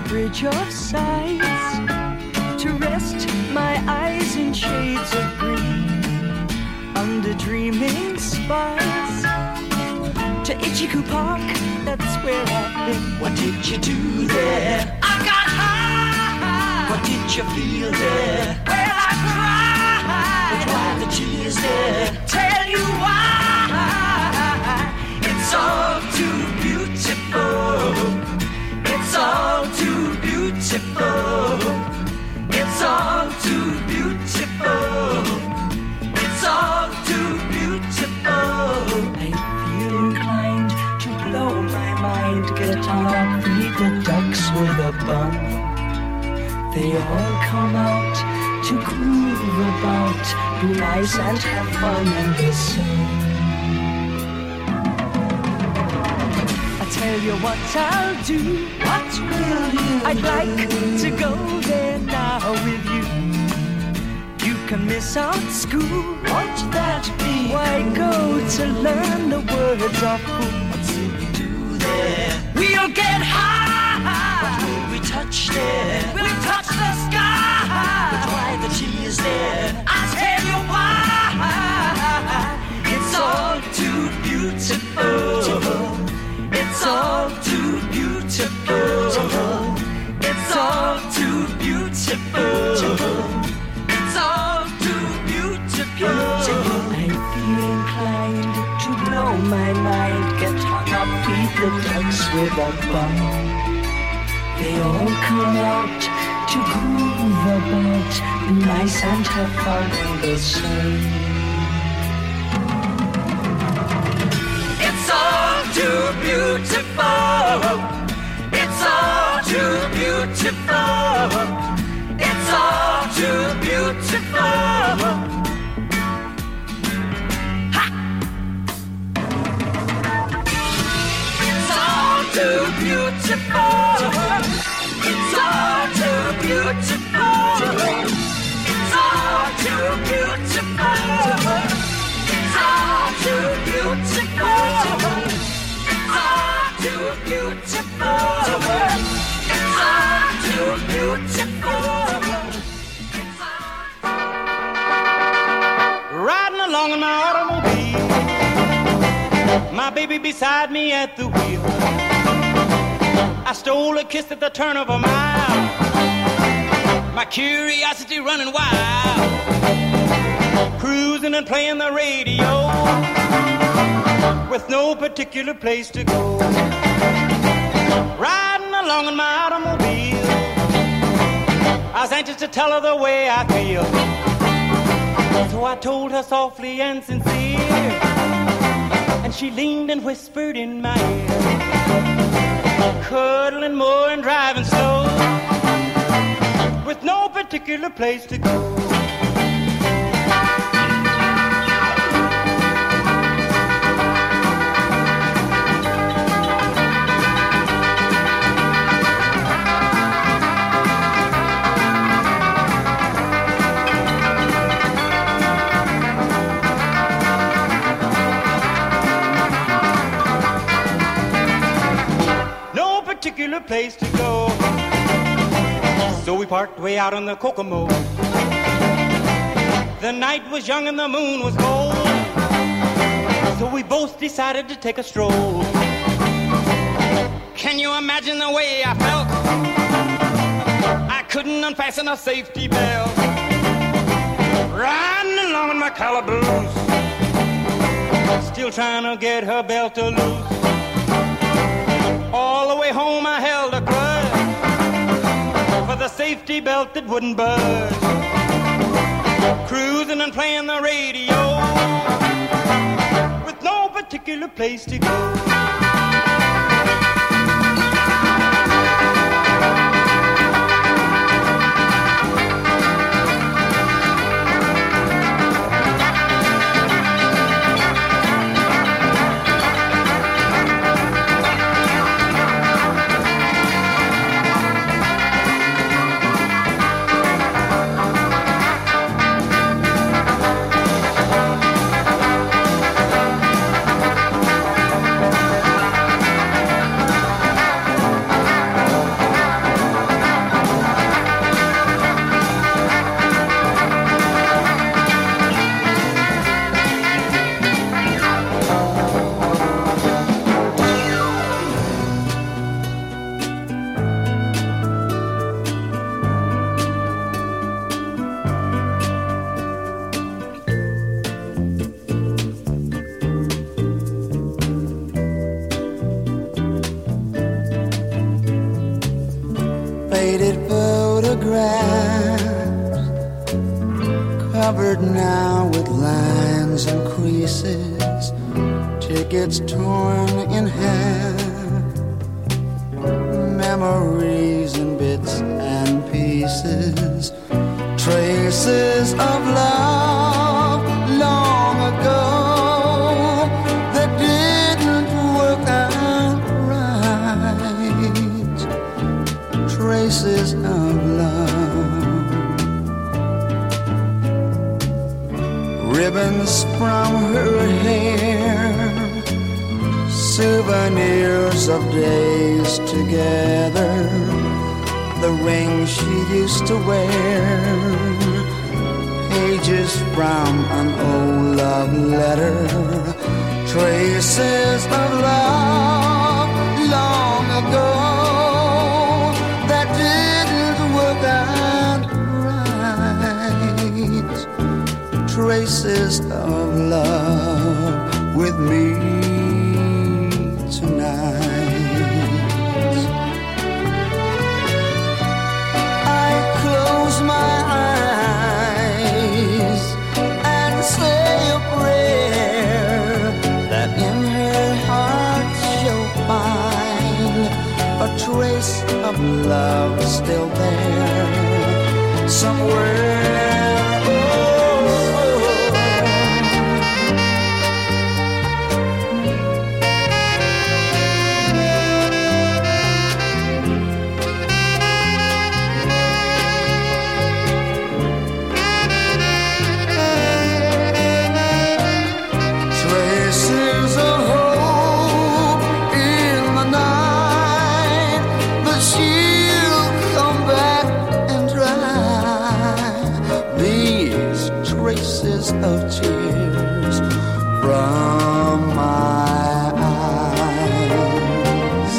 bridge of sights, to rest my eyes in shades of green, under dreaming spires, to Ichiku Park, that's where I've been. What did you do there? I got high. What did you feel there? Well, I cried. But why the tears there? Tell you why. It's all too beautiful. It's all too beautiful. It's all too beautiful. It's all too beautiful. I feel inclined to blow my mind, get on, feed the ducks with a bun. They all come out to groove about, be nice and have fun in the sun. Tell you what I'll do. What will you I'd like to go there now with you. You can miss out school. Won't that be? Why go to learn the words of fool? What will we do there? We'll get high. What will we touch there? We'll touch the sky. But why the tears there? I'll tell you why. It's all too beautiful. It's all too beautiful. It's all too beautiful. It's all too beautiful. I feel inclined to blow my mind, get hung up, feed the ducks with a bun. They all come out to groove about, be nice and have fun in the sun. It's all too beautiful. It's all too beautiful. It's all too beautiful. Ha! It's all too beautiful. It's all too beautiful. It's all too beautiful. It's all too beautiful. It's all too beautiful. It's all too beautiful. Riding along in my automobile, my baby beside me at the wheel. I stole a kiss at the turn of a mile, my curiosity running wild, cruising and playing the radio, with no particular place to go. Riding along in my automobile, I was anxious to tell her the way I feel. So I told her softly and sincere, and she leaned and whispered in my ear, cuddling more and driving slow, with no particular place to go. Particular place to go. So we parked way out on the Kokomo. The night was young and the moon was gold, so we both decided to take a stroll. Can you imagine the way I felt? I couldn't unfasten a safety belt, riding along in my calaboose, still trying to get her belt to loose. All the way home I held a grudge for the safety belt that wouldn't budge. Cruising and playing the radio, with no particular place to go. photographs, covered now with lines and creases, tickets torn in half, memories in bits and pieces, traces of love long ago that didn't work out right, traces of love, ribbons from her hair, souvenirs of days together, the ring she used to wear, pages from an old love letter, traces of love long ago that didn't work out right, traces of love with me tonight. I close my eyes and say a prayer that in her heart she'll find a trace of love still there somewhere. Of tears from my eyes.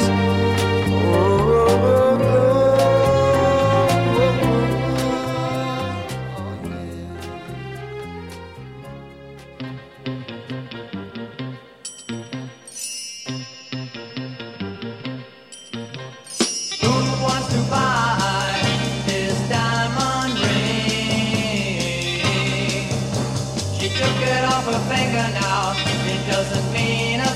Who wants to buy this diamond ring? She took it off her finger now, it doesn't mean a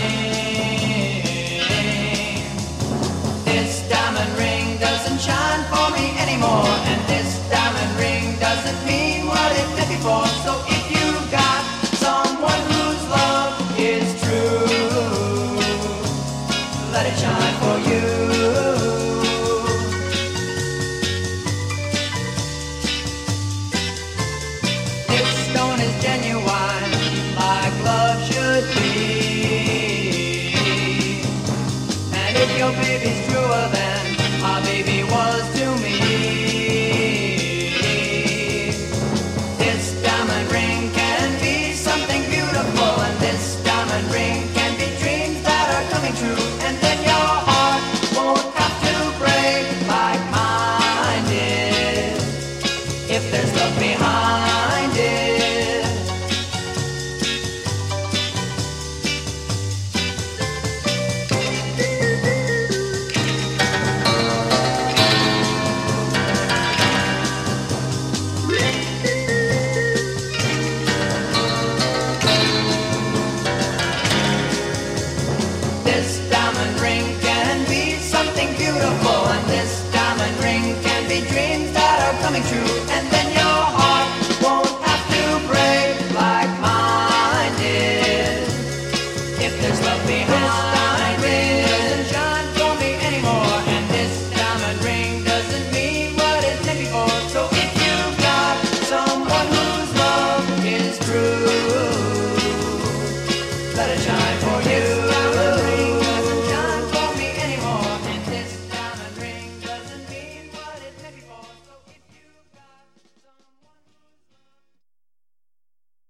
thing. This diamond ring doesn't shine for me anymore, and this diamond ring doesn't mean what it did before. So if you got someone whose love is true, let it shine for you. Genuine, like love should be. And if your baby's truer than our baby was to me, this diamond ring can be something beautiful, and this diamond ring can be dreams that are coming true. And then your heart won't have to break like mine did, if there's love behind it. Beautiful, and this diamond ring can be dreams that are coming true. And